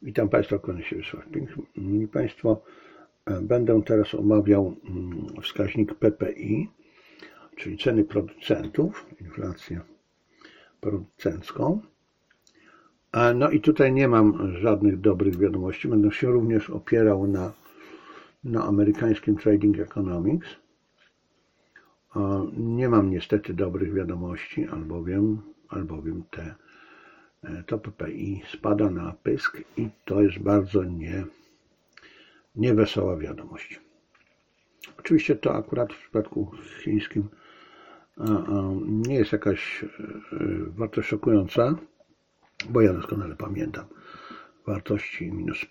Witam Państwa, kłaniam się Wiesław Piękny. Państwo, będę teraz omawiał wskaźnik PPI, czyli ceny producentów, inflację producencką. No i tutaj nie mam żadnych dobrych wiadomości. Będę się również opierał na amerykańskim Trading Economics. Nie mam niestety dobrych wiadomości, albowiem to PPI spada na pysk i to jest bardzo niewesoła wiadomość. Oczywiście to akurat w przypadku chińskim nie jest jakaś wartość szokująca, bo ja doskonale pamiętam wartości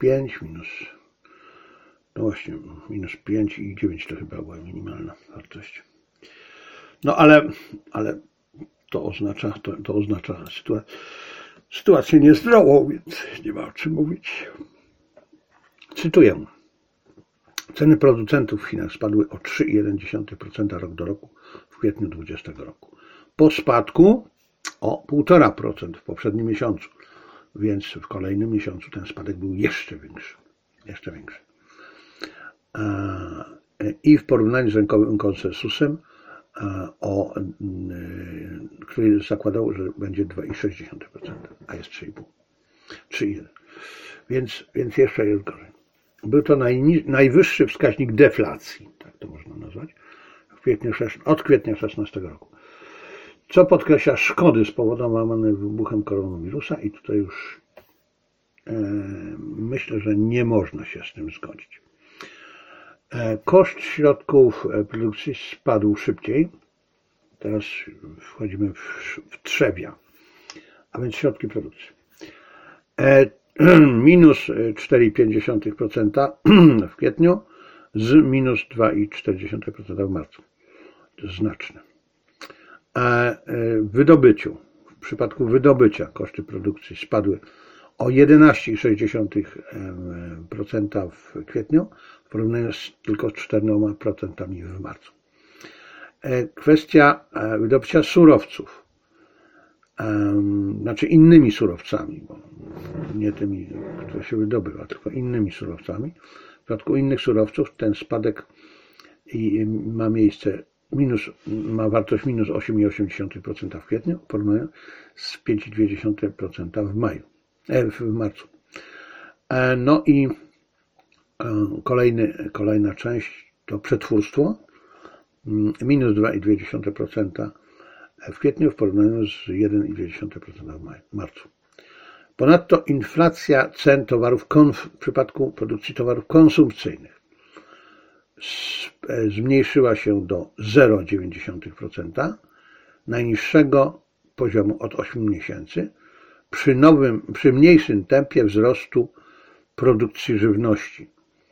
minus 5 i 9 to chyba była minimalna wartość. No ale to oznacza sytuację niezdrową, więc nie ma o czym mówić. Cytuję. Ceny producentów w Chinach spadły o 3,1% rok do roku w kwietniu 2020 roku. Po spadku o 1,5% w poprzednim miesiącu, więc w kolejnym miesiącu ten spadek był jeszcze większy. I w porównaniu z rynkowym konsensusem, który zakładał, że będzie 2,6%, a jest 3,1%. Więc jeszcze jest gorzej. Był to najwyższy wskaźnik deflacji, tak to można nazwać, od kwietnia 2016 roku. Co podkreśla szkody spowodowane wybuchem koronawirusa i tutaj już myślę, że nie można się z tym zgodzić. Koszt środków produkcji spadł szybciej. Teraz wchodzimy w trzewia, a więc środki produkcji. Minus 4,5% w kwietniu z minus 2,4% w marcu. To jest znaczne. W przypadku wydobycia koszty produkcji spadły o 11,6% w kwietniu w porównaniu z tylko 4% w marcu. Kwestia wydobycia surowców, znaczy innymi surowcami, bo nie tymi, które się wydobywa, tylko innymi surowcami. W przypadku innych surowców ten spadek ma wartość minus 8,8% w kwietniu w porównaniu z 5,2% w marcu. No i kolejna część to przetwórstwo, minus 2,2% w kwietniu w porównaniu z 1,2% w marcu. Ponadto inflacja cen towarów w przypadku produkcji towarów konsumpcyjnych zmniejszyła się do 0,9%, najniższego poziomu od 8 miesięcy, przy mniejszym tempie wzrostu produkcji żywności.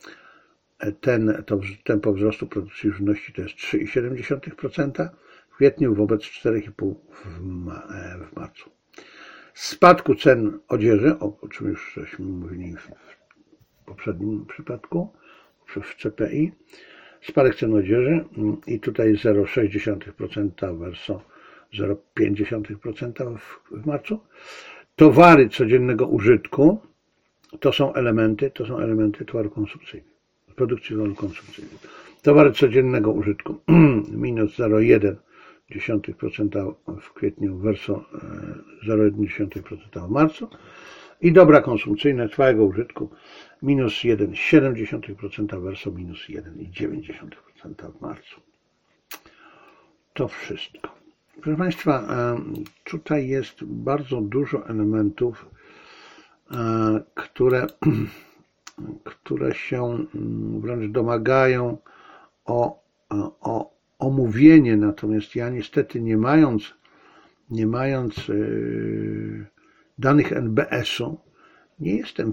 To tempo wzrostu produkcji żywności to jest 3,7% w kwietniu wobec 4,5% w marcu. Spadku cen odzieży, o czym już żeśmy mówili w poprzednim przypadku, w CPI, spadek cen odzieży i tutaj 0,6% versus 0,5% w marcu. Towary codziennego użytku to są elementy towaru konsumpcyjnego, produkcji towaru konsumpcyjnego. Towary codziennego użytku minus 0,1% w kwietniu versus 0,1% w marcu i dobra konsumpcyjne trwałego użytku minus 1,7% versus minus 1,9% w marcu. To wszystko. Proszę Państwa, tutaj jest bardzo dużo elementów, które się wręcz domagają o omówienie, natomiast ja niestety nie mając danych NBS-u, nie jestem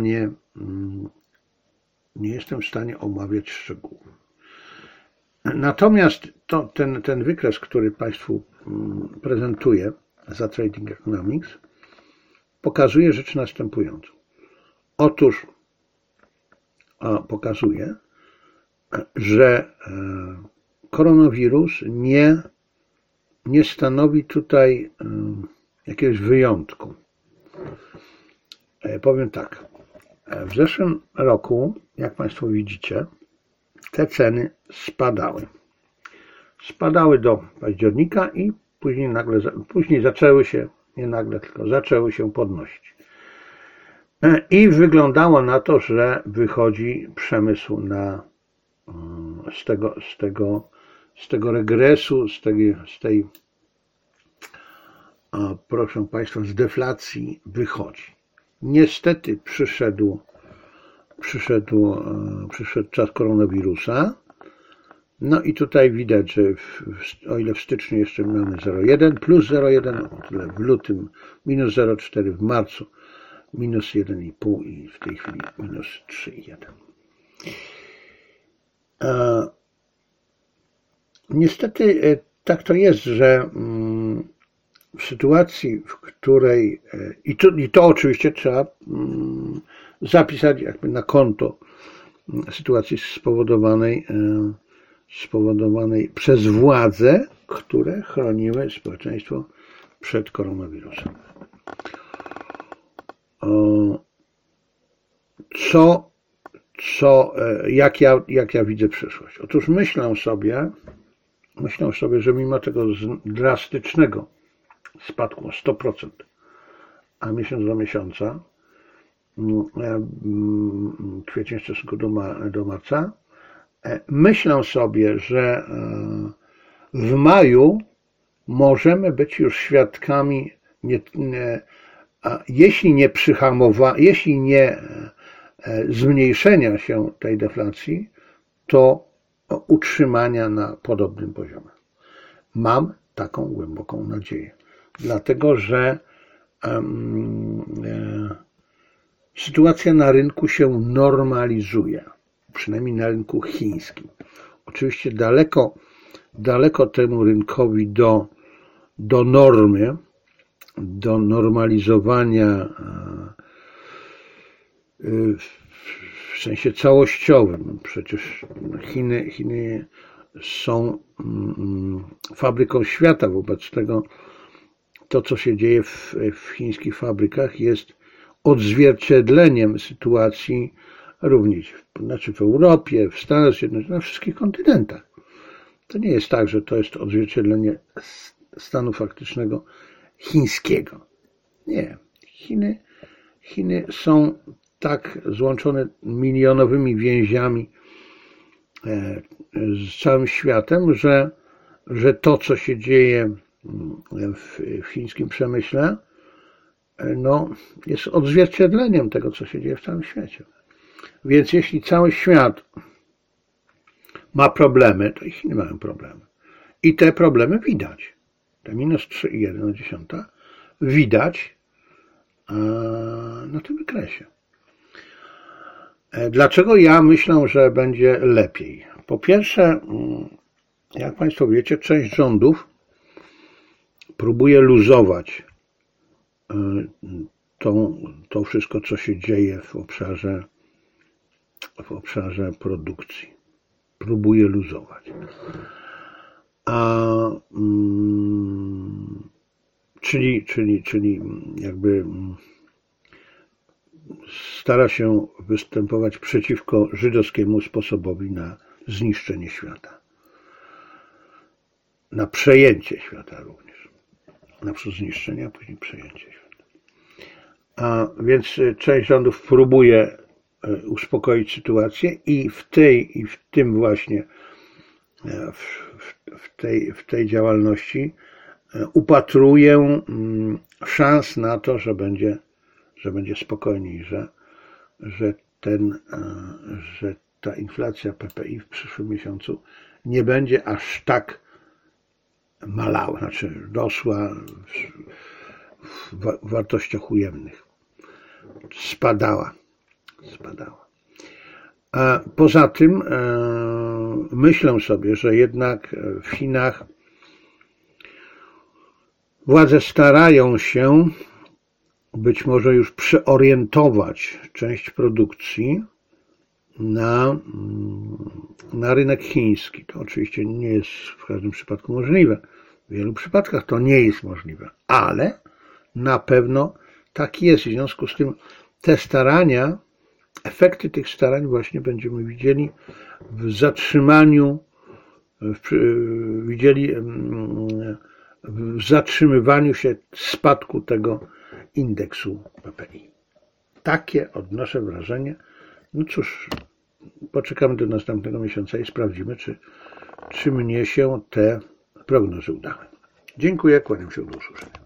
w stanie omawiać szczegółów. Natomiast ten wykres, który Państwu prezentuję za Trading Economics, pokazuje rzecz następującą. Otóż pokazuje, że koronawirus nie stanowi tutaj jakiegoś wyjątku. Powiem tak, W zeszłym roku, jak Państwo widzicie, te ceny spadały. Spadały do października i później zaczęły się, nie nagle, tylko zaczęły się podnosić. I wyglądało na to, że wychodzi przemysł z tego regresu, z tej proszę Państwa, z deflacji wychodzi. Niestety przyszedł czas koronawirusa. No i tutaj widać, że o ile w styczniu jeszcze mamy 0,1, plus 0,1, tyle w lutym minus 0,4, w marcu minus 1,5 i w tej chwili minus 3,1. Niestety tak to jest, że w sytuacji, w której, i to oczywiście trzeba zapisać jakby na konto sytuacji spowodowanej przez władze, które chroniły społeczeństwo przed koronawirusem. Jak ja widzę przyszłość? Otóż myślę sobie, że mimo tego drastycznego spadku o 100%, a miesiąc do miesiąca, kwiecień w stosunku do marca, myślę sobie, że w maju możemy być już świadkami, jeśli nie zmniejszenia się tej deflacji, to utrzymania na podobnym poziomie. Mam taką głęboką nadzieję, dlatego że sytuacja na rynku się normalizuje, przynajmniej na rynku chińskim. Oczywiście daleko temu rynkowi do normy, do normalizowania w sensie całościowym. Przecież Chiny są fabryką świata, wobec tego to, co się dzieje w chińskich fabrykach, jest odzwierciedleniem sytuacji również w Europie, w Stanach Zjednoczonych, na wszystkich kontynentach. To nie jest tak, że to jest odzwierciedlenie stanu faktycznego chińskiego. Nie. Chiny są tak złączone milionowymi więziami z całym światem, że to, co się dzieje w chińskim przemyśle, jest odzwierciedleniem tego, co się dzieje w całym świecie. Więc jeśli cały świat ma problemy, to i Chiny mają problemy. I te problemy widać. Te minus 3,1 widać na tym wykresie. Dlaczego ja myślę, że będzie lepiej? Po pierwsze, jak Państwo wiecie, część rządów próbuje luzować to wszystko, co się dzieje w obszarze produkcji. Próbuje luzować. Czyli jakby stara się występować przeciwko żydowskiemu sposobowi na zniszczenie świata. Na przejęcie świata również. Najpierw zniszczenie, a później przejęcie świata. Więc część rządów próbuje uspokoić sytuację i w tym właśnie w tej działalności upatruję szans na to, że będzie spokojniej, że ta inflacja PPI w przyszłym miesiącu nie będzie aż tak malała, znaczy rosła w wartościach ujemnych. Spadała. A poza tym myślę sobie, że jednak w Chinach władze starają się być może już przeorientować część produkcji na rynek chiński. To oczywiście nie jest w każdym przypadku możliwe. W wielu przypadkach to nie jest możliwe, ale na pewno tak jest. W związku z tym te starania efekty tych starań właśnie będziemy widzieli w zatrzymywaniu się spadku tego indeksu PPI. Takie odnoszę wrażenie. No cóż, poczekamy do następnego miesiąca i sprawdzimy, czy mnie się te prognozy udały. Dziękuję, kłaniam się do usłyszenia.